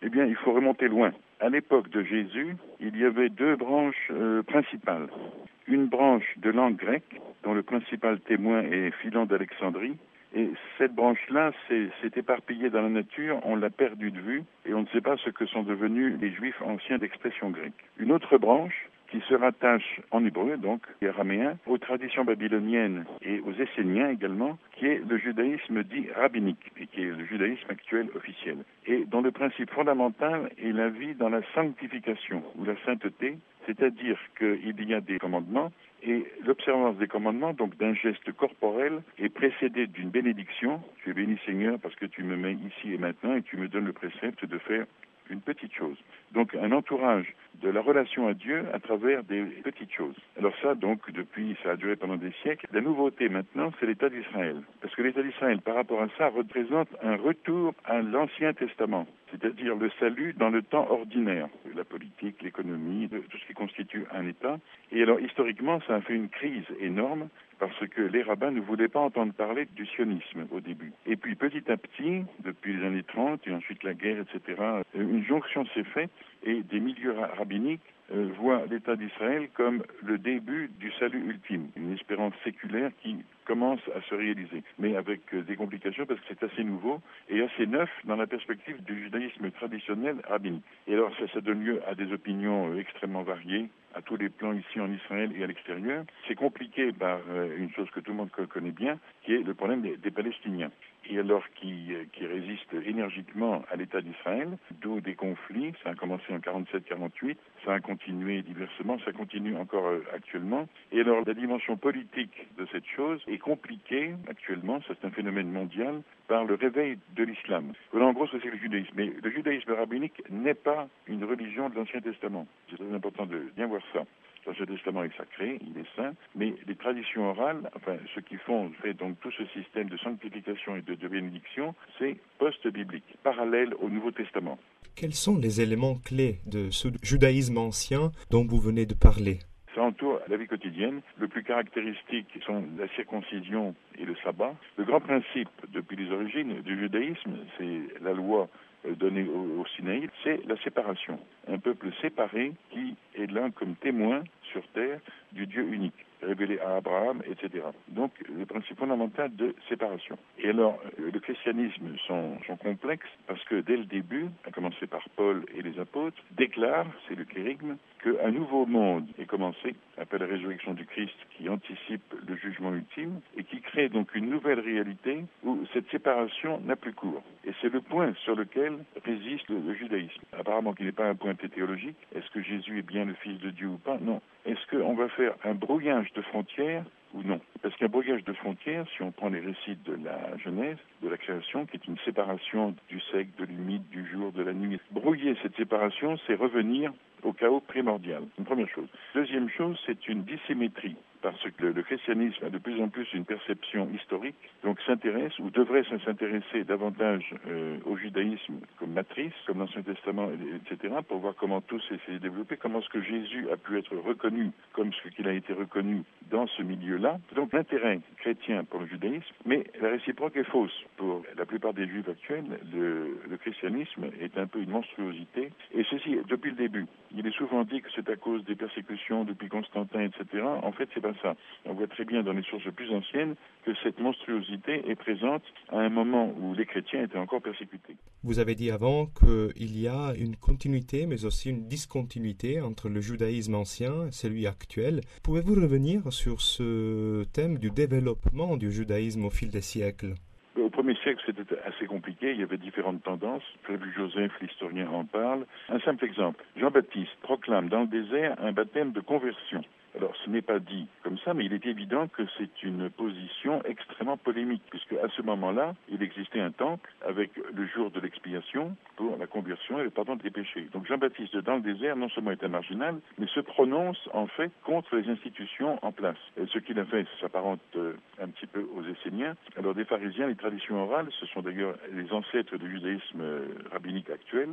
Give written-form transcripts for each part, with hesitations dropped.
Eh bien, il faut remonter loin. À l'époque de Jésus, il y avait deux branches principales. Une branche de langue grecque, dont le principal témoin est Philon d'Alexandrie. Et cette branche-là s'est éparpillée dans la nature, on l'a perdue de vue, et on ne sait pas ce que sont devenus les Juifs anciens d'expression grecque. Une autre branche, qui se rattache en hébreu, donc araméen, aux traditions babyloniennes et aux Esséniens également, qui est le judaïsme dit rabbinique, et qui est le judaïsme actuel officiel, et dont le principe fondamental est la vie dans la sanctification, ou la sainteté, c'est-à-dire qu'il y a des commandements, et l'observance des commandements, donc d'un geste corporel, est précédée d'une bénédiction. Tu es béni Seigneur parce que tu me mets ici et maintenant et tu me donnes le précepte de faire une petite chose. Donc un entourage de la relation à Dieu à travers des petites choses. Alors ça, donc, depuis, ça a duré pendant des siècles. La nouveauté maintenant, c'est l'État d'Israël. Parce que l'État d'Israël, par rapport à ça, représente un retour à l'Ancien Testament, c'est-à-dire le salut dans le temps ordinaire, la politique, l'économie, tout ce qui constitue un État. Et alors, historiquement, ça a fait une crise énorme parce que les rabbins ne voulaient pas entendre parler du sionisme au début. Et puis petit à petit, depuis les années 30 et ensuite la guerre, etc., une jonction s'est faite et des milieux rabbiniques voient l'État d'Israël comme le début du salut ultime, une espérance séculaire qui commence à se réaliser, mais avec des complications parce que c'est assez nouveau et assez neuf dans la perspective du judaïsme traditionnel rabbinique. Et alors ça donne lieu à des opinions extrêmement variées, à tous les plans ici en Israël et à l'extérieur. C'est compliqué par une chose que tout le monde connaît bien, qui est le problème des Palestiniens. Et alors qui résistent énergiquement à l'État d'Israël, d'où des conflits. Ça a commencé en 47-48, ça a continué diversement, ça continue encore actuellement. Et alors la dimension politique de cette chose est compliquée actuellement, ça c'est un phénomène mondial, par le réveil de l'islam. Voilà en gros ce que c'est le judaïsme. Mais le judaïsme rabbinique n'est pas une religion de l'Ancien Testament. C'est très important de bien voir ça. L'Ancien Testament est sacré, il est saint, mais les traditions orales, enfin, ce qui fait donc tout ce système de sanctification et de bénédiction, c'est post-biblique, parallèle au Nouveau Testament. Quels sont les éléments clés de ce judaïsme ancien dont vous venez de parler ? Ça entoure la vie quotidienne. Le plus caractéristique sont la circoncision et le sabbat. Le grand principe depuis les origines du judaïsme, c'est la loi donnée au Sinaï, c'est la séparation. Un peuple séparé qui est là comme témoin sur terre du Dieu unique, révélé à Abraham, etc. Donc, le principe fondamental de séparation. Et alors, le christianisme sont complexes parce que dès le début, à commencer par Paul et les apôtres, déclarent, c'est le kérigme, qu'un nouveau monde est commencé, après la résurrection du Christ, qui anticipe le jugement ultime et qui crée donc une nouvelle réalité où cette séparation n'a plus cours. Et c'est le point sur lequel résiste le judaïsme. Apparemment, qui n'est pas un point théologique. Est-ce que Jésus est bien le Fils de Dieu ou pas? Non. Est-ce qu'on va faire un brouillage de frontières ou non? Parce qu'un brouillage de frontières, si on prend les récits de la Genèse, de la création, qui est une séparation du sec, de l'humide, du jour, de la nuit, brouiller cette séparation, c'est revenir au chaos primordial. Une première chose. Deuxième chose, c'est une dissymétrie, parce que le christianisme a de plus en plus une perception historique, donc s'intéresse ou devrait s'intéresser davantage au judaïsme comme matrice, comme l'Ancien Testament, etc., pour voir comment tout s'est développé, comment est-ce que Jésus a pu être reconnu comme ce qu'il a été reconnu dans ce milieu-là. Donc l'intérêt chrétien pour le judaïsme, mais la réciproque est fausse. Pour la plupart des juifs actuels, le christianisme est un peu une monstruosité, et ceci depuis le début. Il est souvent dit que c'est à cause des persécutions depuis Constantin, etc. En fait, c'est pas ça. On voit très bien dans les sources plus anciennes que cette monstruosité est présente à un moment où les chrétiens étaient encore persécutés. Vous avez dit avant qu'il y a une continuité, mais aussi une discontinuité entre le judaïsme ancien et celui actuel. Pouvez-vous revenir sur ce thème du développement du judaïsme au fil des siècles ? Au premier siècle, c'était assez compliqué. Il y avait différentes tendances. Flavius Joseph, l'historien, en parle. Un simple exemple. Jean-Baptiste proclame dans le désert un baptême de conversion. Alors, ce n'est pas dit comme ça, mais il est évident que c'est une position extrêmement polémique, puisque à ce moment-là, il existait un temple avec le jour de l'expiation pour la conversion et le pardon des péchés. Donc Jean-Baptiste, dans le désert, non seulement est un marginal, mais se prononce en fait contre les institutions en place. Et ce qu'il a fait s'apparente un petit peu aux Esséniens. Alors des pharisiens, les traditions orales, ce sont d'ailleurs les ancêtres du judaïsme rabbinique actuel,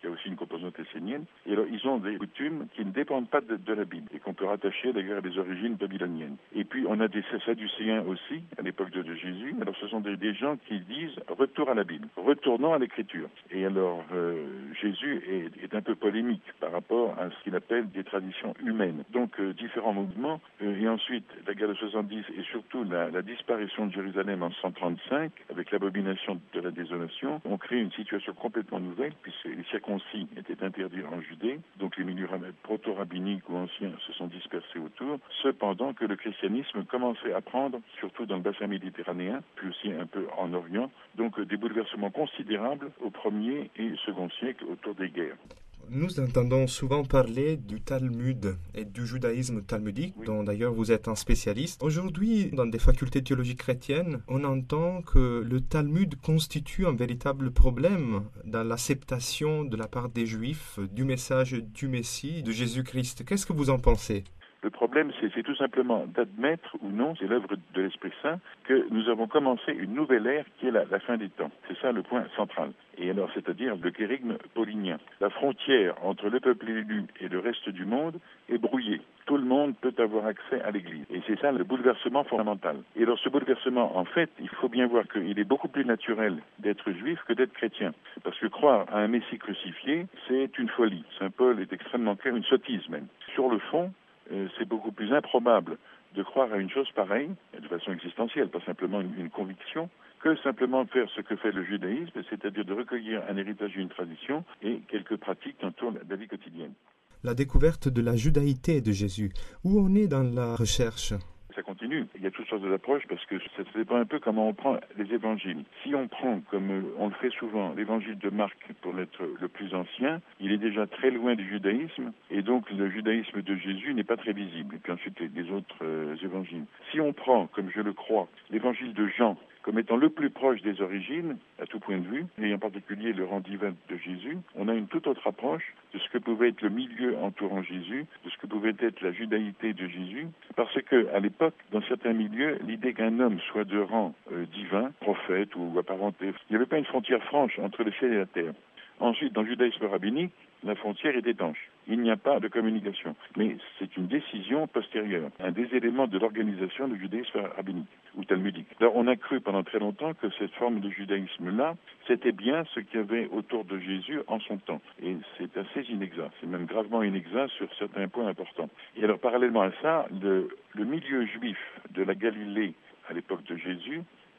il y a aussi une composante essénienne. Et alors, ils ont des coutumes qui ne dépendent pas de la Bible et qu'on peut rattacher d'ailleurs à des origines babyloniennes. Et puis, on a des Sadducéens aussi, à l'époque de Jésus. Alors, ce sont des gens qui disent retour à la Bible, retournons à l'Écriture. Et alors, Jésus est un peu polémique par rapport à ce qu'il appelle des traditions humaines. Donc, différents mouvements. Et ensuite, la guerre de 70 et surtout la disparition de Jérusalem en 135, avec l'abomination de la désolation, ont créé une situation complètement nouvelle, puisque les circoncis étaient interdits en Judée. Donc, les milieux proto-rabbiniques ou anciens se sont dispersés autour. Cependant, que le christianisme commençait à prendre, surtout dans le bassin méditerranéen, puis aussi un peu en Orient, donc des bouleversements considérables au 1er et 2e siècle autour des guerres. Nous entendons souvent parler du Talmud et du judaïsme talmudique, dont d'ailleurs vous êtes un spécialiste. Aujourd'hui, dans des facultés théologiques chrétiennes, on entend que le Talmud constitue un véritable problème dans l'acceptation de la part des Juifs du message du Messie, de Jésus-Christ. Qu'est-ce que vous en pensez ? Le problème, c'est tout simplement d'admettre ou non, c'est l'œuvre de l'Esprit Saint, que nous avons commencé une nouvelle ère qui est la fin des temps. C'est ça le point central. Et alors, c'est-à-dire le kérigme paulinien. La frontière entre le peuple élu et le reste du monde est brouillée. Tout le monde peut avoir accès à l'Église. Et c'est ça le bouleversement fondamental. Et alors, ce bouleversement, en fait, il faut bien voir qu'il est beaucoup plus naturel d'être juif que d'être chrétien. Parce que croire à un Messie crucifié, c'est une folie. Saint Paul est extrêmement clair, une sottise même. Sur le fond, c'est beaucoup plus improbable de croire à une chose pareille, de façon existentielle, pas simplement une conviction, que simplement faire ce que fait le judaïsme, c'est-à-dire de recueillir un héritage d'une tradition et quelques pratiques qui entourent la vie quotidienne. La découverte de la judaïté de Jésus, où on est dans la recherche ? Ça continue. Il y a toutes sortes d'approches parce que ça dépend un peu comment on prend les évangiles. Si on prend, comme on le fait souvent, l'évangile de Marc pour être le plus ancien, il est déjà très loin du judaïsme et donc le judaïsme de Jésus n'est pas très visible. Et puis ensuite les autres évangiles. Si on prend, comme je le crois, l'évangile de Jean comme étant le plus proche des origines, à tout point de vue, et en particulier le rang divin de Jésus, on a une toute autre approche de ce que pouvait être le milieu entourant Jésus, de ce que pouvait être la judaïté de Jésus, parce que à l'époque, dans certains milieux, l'idée qu'un homme soit de rang divin, prophète ou apparenté, il n'y avait pas une frontière franche entre le ciel et la terre. Ensuite, dans le judaïsme rabbinique, la frontière est étanche. Il n'y a pas de communication. Mais c'est une décision postérieure, un des éléments de l'organisation du judaïsme rabbinique ou talmudique. Alors, on a cru pendant très longtemps que cette forme de judaïsme-là, c'était bien ce qu'il y avait autour de Jésus en son temps. Et c'est assez inexact. C'est même gravement inexact sur certains points importants. Et alors, parallèlement à ça, le milieu juif de la Galilée à l'époque de Jésus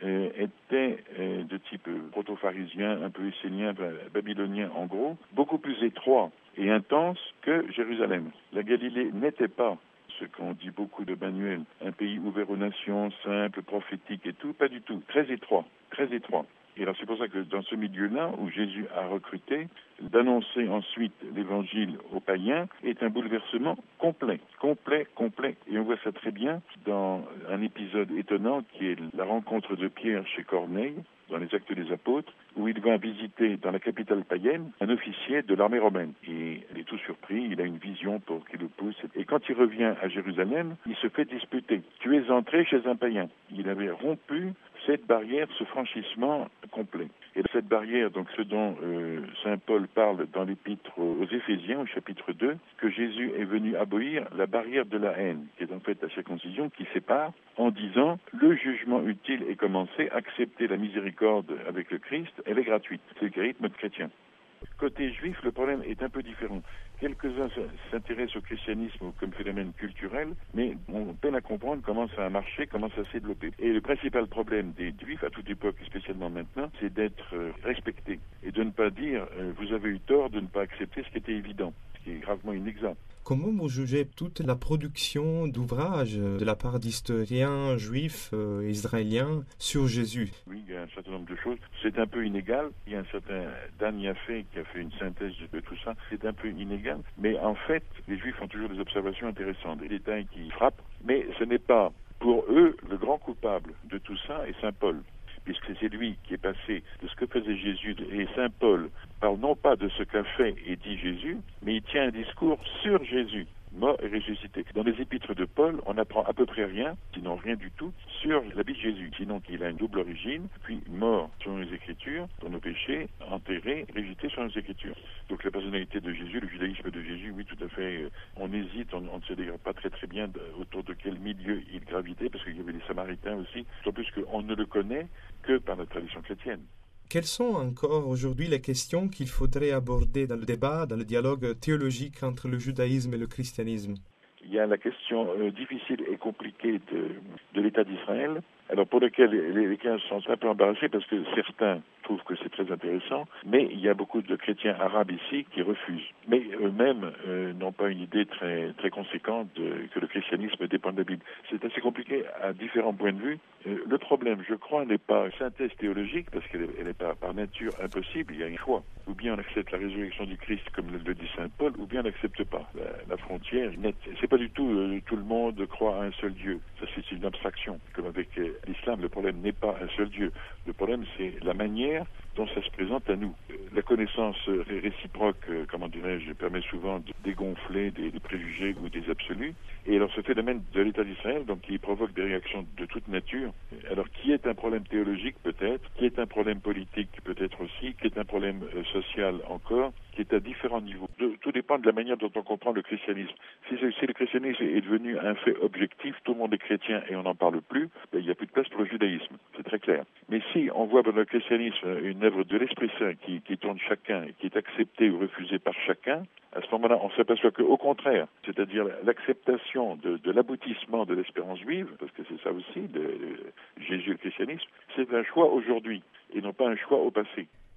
était de type proto-pharisien, un peu essénien, babylonien en gros, beaucoup plus étroit et intense que Jérusalem. La Galilée n'était pas ce qu'on dit beaucoup de Manuel, un pays ouvert aux nations, simple, prophétique et tout, pas du tout, très étroit, très étroit. Et alors c'est pour ça que dans ce milieu-là, où Jésus a recruté, d'annoncer ensuite l'évangile aux païens est un bouleversement complet. Et on voit ça très bien dans un épisode étonnant qui est la rencontre de Pierre chez Corneille, dans les Actes des Apôtres, où il va visiter dans la capitale païenne un officier de l'armée romaine. Et il est tout surpris, il a une vision pour qu'il le pousse. Et quand il revient à Jérusalem, il se fait disputer. Tu es entré chez un païen. Il avait rompu cette barrière, ce franchissement complet. Et cette barrière, donc ce dont saint Paul parle dans l'épître aux Éphésiens, au chapitre 2, que Jésus est venu abolir la barrière de la haine, qui est en fait la circoncision, qui sépare, en disant « Le jugement utile est commencé, accepter la miséricorde avec le Christ, elle est gratuite. » C'est le charisme chrétien. Côté juif, le problème est un peu différent. Quelques-uns s'intéressent au christianisme comme phénomène culturel, mais on peine à comprendre comment ça a marché, comment ça s'est développé. Et le principal problème des juifs, à toute époque, et spécialement maintenant, c'est d'être respectés et de ne pas dire « vous avez eu tort de ne pas accepter ce qui était évident », ce qui est gravement inexact. Comment vous jugez toute la production d'ouvrages de la part d'historiens juifs israéliens sur Jésus ? Oui, il y a un certain nombre de choses. C'est un peu inégal. Il y a un certain Dan Yafé qui a fait une synthèse de tout ça. C'est un peu inégal. Mais en fait, les Juifs ont toujours des observations intéressantes, des détails qui frappent. Mais ce n'est pas, pour eux, le grand coupable de tout ça est saint Paul, puisque c'est lui qui est passé de ce que faisait Jésus. Et saint Paul parle non pas de ce qu'a fait et dit Jésus, mais il tient un discours sur Jésus. mort et ressuscité. Dans les épîtres de Paul, on apprend à peu près rien, sinon rien du tout, sur la vie de Jésus. Sinon qu'il a une double origine, puis mort selon les Écritures, pour nos péchés, enterré, ressuscité selon les Écritures. Donc la personnalité de Jésus, le judaïsme de Jésus, oui, tout à fait, on hésite, on ne sait d'ailleurs pas très bien autour de quel milieu il gravitait, parce qu'il y avait les Samaritains aussi, d'autant plus qu'on ne le connaît que par la tradition chrétienne. Quelles sont encore aujourd'hui les questions qu'il faudrait aborder dans le débat, dans le dialogue théologique entre le judaïsme et le christianisme? Il y a la question difficile et compliquée de l'État d'Israël, alors pour lequel les chrétiens sont un peu embarrassés parce que certains trouvent que c'est très intéressant, mais il y a beaucoup de chrétiens arabes ici qui refusent. Mais eux-mêmes n'ont pas une idée très conséquente que le christianisme dépend de la Bible. C'est assez compliqué à différents points de vue. Le problème, je crois, n'est pas une synthèse théologique, parce qu'elle n'est pas par nature impossible, il y a un choix. Ou bien on accepte la résurrection du Christ, comme le dit saint Paul, ou bien on n'accepte pas. La frontière est nette. C'est pas du tout tout le monde croit à un seul Dieu. Ça, c'est une abstraction. Comme avec l'islam, le problème n'est pas un seul Dieu. Le problème, c'est la manière dont ça se présente à nous. La connaissance réciproque, comment dirais-je, permet souvent de dégonfler des préjugés ou des absolus. Et alors ce phénomène de l'État d'Israël, donc qui provoque des réactions de toute nature, alors qui est un problème théologique peut-être, qui est un problème politique peut-être aussi, qui est un problème social encore, qui est à différents niveaux. Tout dépend de la manière dont on comprend le christianisme. Si le christianisme est devenu un fait objectif, tout le monde est chrétien et on n'en parle plus, ben, il n'y a plus de place pour le judaïsme, c'est très clair. Mais si on voit dans le christianisme une œuvre de l'Esprit Saint qui tourne chacun, qui est acceptée ou refusée par chacun, à ce moment-là, on s'aperçoit qu'au contraire, c'est-à-dire l'acceptation de l'aboutissement de l'espérance juive, parce que c'est ça aussi, de Jésus et le christianisme, c'est un choix aujourd'hui et non pas un choix au passé.